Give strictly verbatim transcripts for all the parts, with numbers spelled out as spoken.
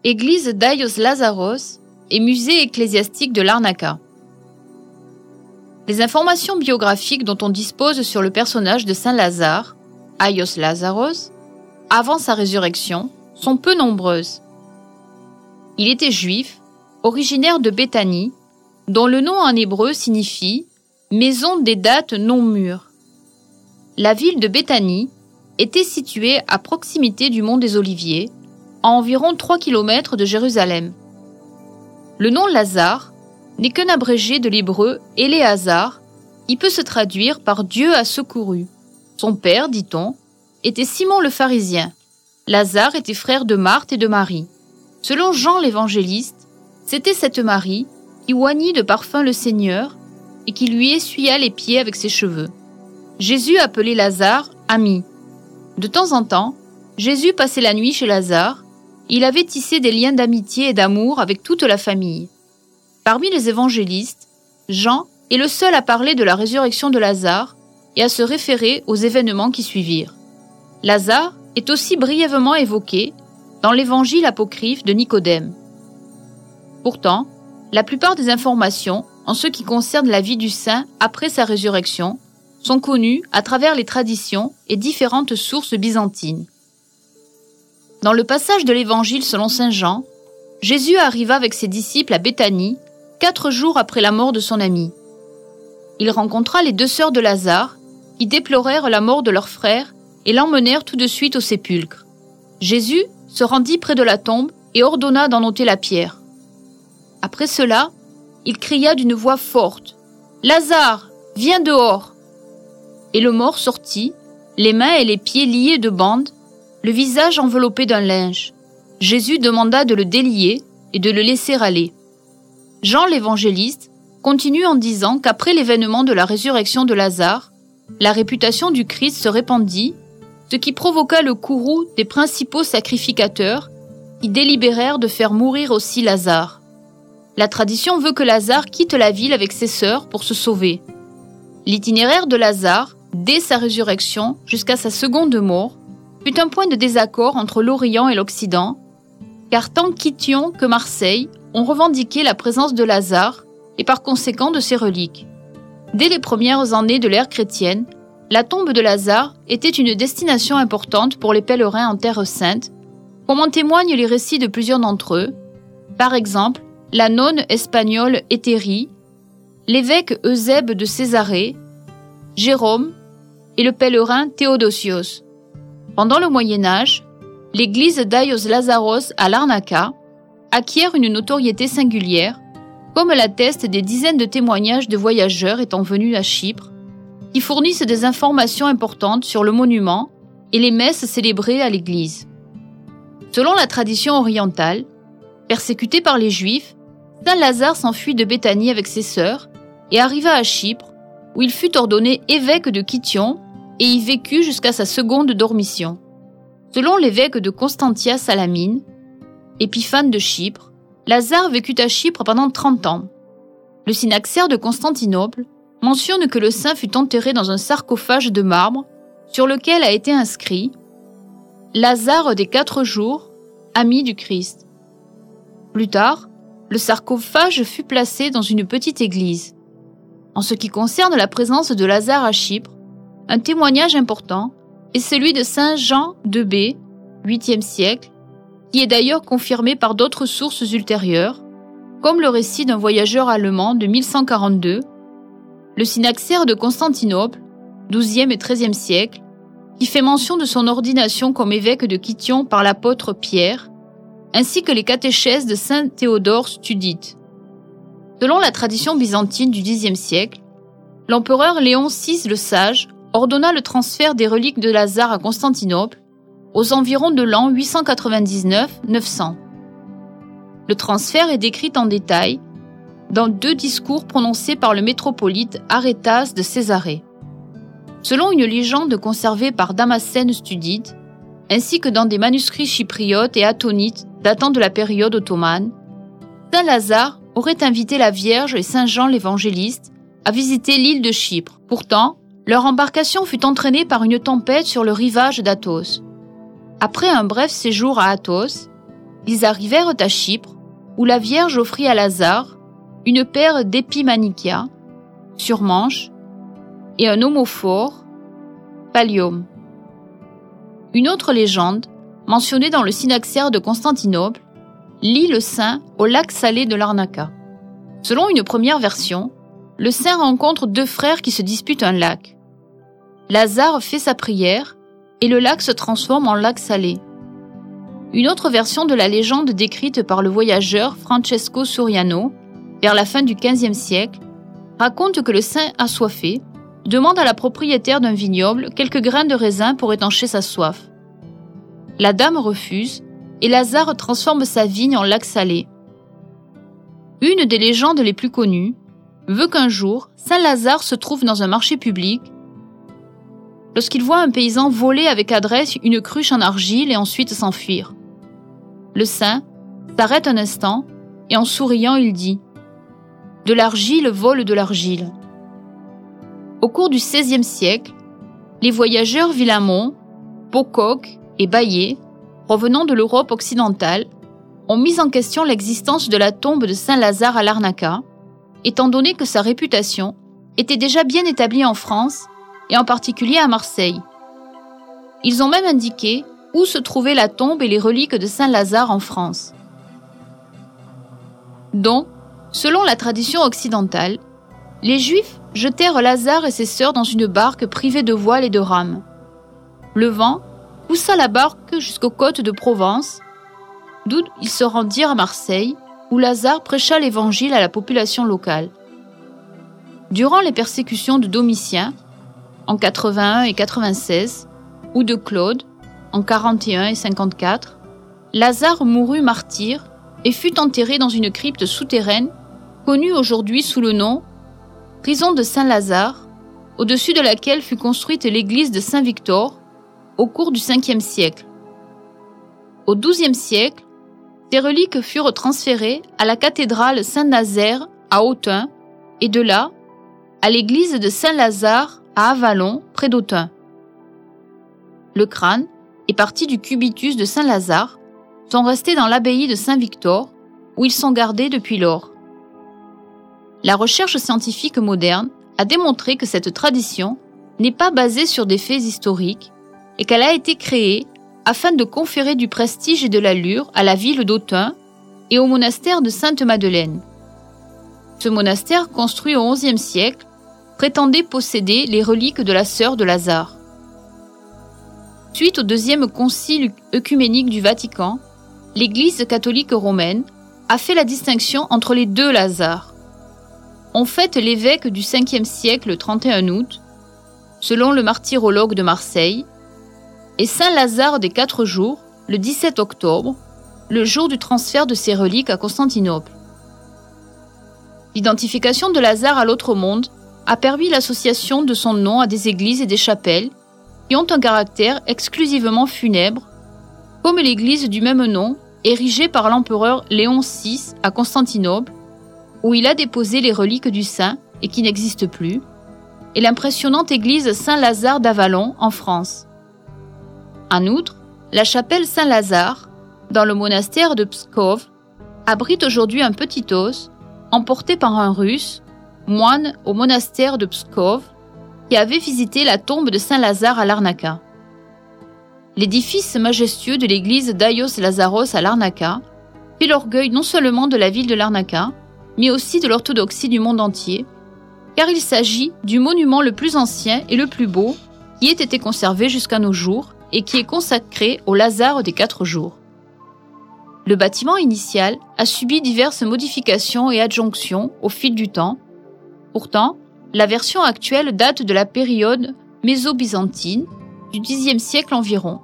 église d'Aios Lazaros et musée ecclésiastique de Larnaca. Les informations biographiques dont on dispose sur le personnage de Saint Lazare, Aios Lazaros, avant sa résurrection, sont peu nombreuses. Il était juif, originaire de Béthanie, dont le nom en hébreu signifie « maison des dattes non mûres ». La ville de Béthanie était située à proximité du mont des Oliviers, à environ trois kilomètres de Jérusalem. Le nom Lazare n'est qu'un abrégé de l'hébreu Éléazar, qui peut se traduire par Dieu a secouru. Son père, dit-on, était Simon le pharisien. Lazare était frère de Marthe et de Marie. Selon Jean l'évangéliste, c'était cette Marie qui oignit de parfum le Seigneur et qui lui essuya les pieds avec ses cheveux. Jésus appelait Lazare ami. De temps en temps, Jésus passait la nuit chez Lazare. Il avait tissé des liens d'amitié et d'amour avec toute la famille. Parmi les évangélistes, Jean est le seul à parler de la résurrection de Lazare et à se référer aux événements qui suivirent. Lazare est aussi brièvement évoqué dans l'évangile apocryphe de Nicodème. Pourtant, la plupart des informations en ce qui concerne la vie du saint après sa résurrection sont connues à travers les traditions et différentes sources byzantines. Dans le passage de l'évangile selon saint Jean, Jésus arriva avec ses disciples à Béthanie quatre jours après la mort de son ami. Il rencontra les deux sœurs de Lazare qui déplorèrent la mort de leur frère et l'emmenèrent tout de suite au sépulcre. Jésus se rendit près de la tombe et ordonna d'en ôter la pierre. Après cela, il cria d'une voix forte « Lazare, viens dehors !» Et le mort sortit, les mains et les pieds liés de bandes, le visage enveloppé d'un linge. Jésus demanda de le délier et de le laisser aller. Jean l'évangéliste continue en disant qu'après l'événement de la résurrection de Lazare, la réputation du Christ se répandit, ce qui provoqua le courroux des principaux sacrificateurs qui délibérèrent de faire mourir aussi Lazare. La tradition veut que Lazare quitte la ville avec ses sœurs pour se sauver. L'itinéraire de Lazare, dès sa résurrection jusqu'à sa seconde mort, fut un point de désaccord entre l'Orient et l'Occident, car tant Kition que Marseille ont revendiqué la présence de Lazare et par conséquent de ses reliques. Dès les premières années de l'ère chrétienne, la tombe de Lazare était une destination importante pour les pèlerins en Terre Sainte, comme en témoignent les récits de plusieurs d'entre eux, par exemple la nonne espagnole Hétérie, l'évêque Eusèbe de Césarée, Jérôme et le pèlerin Théodosios. Pendant le Moyen-Âge, l'église d'Aios Lazaros à Larnaca acquiert une notoriété singulière, comme l'attestent des dizaines de témoignages de voyageurs étant venus à Chypre, qui fournissent des informations importantes sur le monument et les messes célébrées à l'église. Selon la tradition orientale, persécuté par les Juifs, saint Lazare s'enfuit de Béthanie avec ses sœurs et arriva à Chypre, où il fut ordonné évêque de Kition et y vécut jusqu'à sa seconde dormition. Selon l'évêque de Constantia Salamine, Épiphane de Chypre, Lazare vécut à Chypre pendant trente ans. Le synaxaire de Constantinople mentionne que le saint fut enterré dans un sarcophage de marbre sur lequel a été inscrit « Lazare des quatre jours, ami du Christ ». Plus tard, le sarcophage fut placé dans une petite église. En ce qui concerne la présence de Lazare à Chypre, un témoignage important est celui de saint Jean de B, huitième siècle, qui est d'ailleurs confirmé par d'autres sources ultérieures, comme le récit d'un voyageur allemand de mille cent quarante-deux, le synaxaire de Constantinople, douzième et treizième siècle, qui fait mention de son ordination comme évêque de Kition par l'apôtre Pierre, ainsi que les catéchèses de saint Théodore Studite. Selon la tradition byzantine du dixième siècle, l'empereur Léon six le Sage ordonna le transfert des reliques de Lazare à Constantinople aux environs de l'an huit cent quatre-vingt-dix-neuf neuf cents. Le transfert est décrit en détail dans deux discours prononcés par le métropolite Arétas de Césarée. Selon une légende conservée par Damascène Studite, ainsi que dans des manuscrits chypriotes et attonites datant de la période ottomane, saint Lazare aurait invité la Vierge et saint Jean l'évangéliste à visiter l'île de Chypre. Pourtant, leur embarcation fut entraînée par une tempête sur le rivage d'Athos. Après un bref séjour à Athos, ils arrivèrent à Chypre, où la Vierge offrit à Lazare une paire d'épimanikia, surmanche, et un homophore, pallium. Une autre légende, mentionnée dans le synaxaire de Constantinople, lie le saint au lac salé de Larnaca. Selon une première version, le saint rencontre deux frères qui se disputent un lac. Lazare fait sa prière et le lac se transforme en lac salé. Une autre version de la légende décrite par le voyageur Francesco Suriano, vers la fin du quinzième siècle, raconte que le saint assoiffé demande à la propriétaire d'un vignoble quelques grains de raisin pour étancher sa soif. La dame refuse et Lazare transforme sa vigne en lac salé. Une des légendes les plus connues veut qu'un jour, Saint Lazare se trouve dans un marché public lorsqu'il voit un paysan voler avec adresse une cruche en argile et ensuite s'enfuir. Le saint s'arrête un instant et en souriant il dit « De l'argile vole de l'argile ». Au cours du seizième siècle, les voyageurs Villamont, Pocock et Baillet, provenant de l'Europe occidentale, ont mis en question l'existence de la tombe de Saint Lazare à Larnaca, étant donné que sa réputation était déjà bien établie en France et en particulier à Marseille. Ils ont même indiqué où se trouvait la tombe et les reliques de Saint Lazare en France. Donc, selon la tradition occidentale, les Juifs jetèrent Lazare et ses sœurs dans une barque privée de voile et de rames. Le vent poussa la barque jusqu'aux côtes de Provence, d'où ils se rendirent à Marseille, où Lazare prêcha l'évangile à la population locale. Durant les persécutions de Domitien, en quatre-vingt-un et quatre-vingt-seize, ou de Claude, en quarante et un et cinquante-quatre, Lazare mourut martyr et fut enterré dans une crypte souterraine connue aujourd'hui sous le nom prison de Saint-Lazare, au-dessus de laquelle fut construite l'église de Saint-Victor au cours du cinquième siècle. Au douzième siècle, ces reliques furent transférées à la cathédrale Saint-Nazaire à Autun et de là à l'église de Saint-Lazare à Avallon, près d'Autun. Le crâne et partie du cubitus de Saint-Lazare sont restés dans l'abbaye de Saint-Victor, où ils sont gardés depuis lors. La recherche scientifique moderne a démontré que cette tradition n'est pas basée sur des faits historiques et qu'elle a été créée afin de conférer du prestige et de l'allure à la ville d'Autun et au monastère de Sainte-Madeleine. Ce monastère, construit au onzième siècle, prétendait posséder les reliques de la sœur de Lazare. Suite au deuxième concile œcuménique du Vatican, l'Église catholique romaine a fait la distinction entre les deux Lazare. On fête l'évêque du cinquième siècle le trente et un août, selon le martyrologue de Marseille, et Saint Lazare des Quatre Jours, le dix-sept octobre, le jour du transfert de ses reliques à Constantinople. L'identification de Lazare à l'autre monde a permis l'association de son nom à des églises et des chapelles qui ont un caractère exclusivement funèbre, comme l'église du même nom, érigée par l'empereur Léon six à Constantinople, où il a déposé les reliques du saint et qui n'existe plus, et l'impressionnante église Saint-Lazare d'Avallon en France. En outre, la chapelle Saint-Lazare, dans le monastère de Pskov, abrite aujourd'hui un petit os emporté par un Russe, moine au monastère de Pskov, qui avait visité la tombe de Saint-Lazare à Larnaca. L'édifice majestueux de l'église d'Aios Lazaros à Larnaca fait l'orgueil non seulement de la ville de Larnaca, mais aussi de l'orthodoxie du monde entier, car il s'agit du monument le plus ancien et le plus beau qui ait été conservé jusqu'à nos jours et qui est consacré au Lazare des Quatre Jours. Le bâtiment initial a subi diverses modifications et adjonctions au fil du temps. Pourtant, la version actuelle date de la période méso-byzantine, du dixième siècle environ.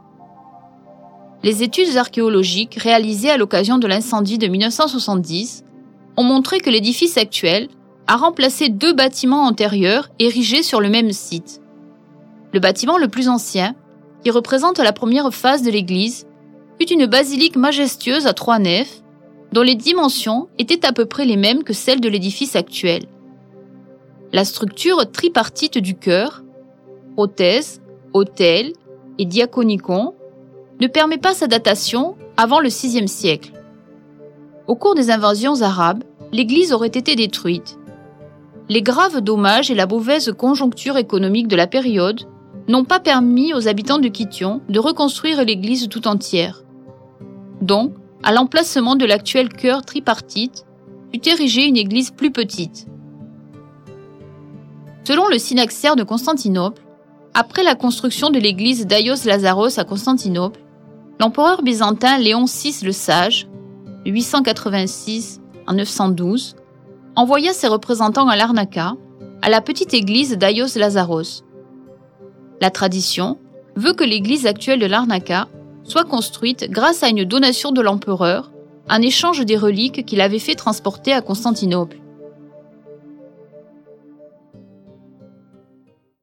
Les études archéologiques réalisées à l'occasion de l'incendie de mille neuf cent soixante-dix ont montré que l'édifice actuel a remplacé deux bâtiments antérieurs érigés sur le même site. Le bâtiment le plus ancien, qui représente la première phase de l'église, fut une basilique majestueuse à trois nefs, dont les dimensions étaient à peu près les mêmes que celles de l'édifice actuel. La structure tripartite du chœur, prothèse, autel et diaconicon, ne permet pas sa datation avant le sixième siècle. Au cours des invasions arabes, l'église aurait été détruite. Les graves dommages et la mauvaise conjoncture économique de la période n'ont pas permis aux habitants de Kition de reconstruire l'église tout entière. Donc, à l'emplacement de l'actuel chœur tripartite, fut érigée une église plus petite. Selon le Synaxaire de Constantinople, après la construction de l'église d'Aios Lazaros à Constantinople, l'empereur byzantin Léon six le Sage, de huit cent quatre-vingt-six à neuf cent douze, envoya ses représentants à Larnaca, à la petite église d'Aios Lazaros. La tradition veut que l'église actuelle de Larnaca soit construite grâce à une donation de l'empereur, en échange des reliques qu'il avait fait transporter à Constantinople.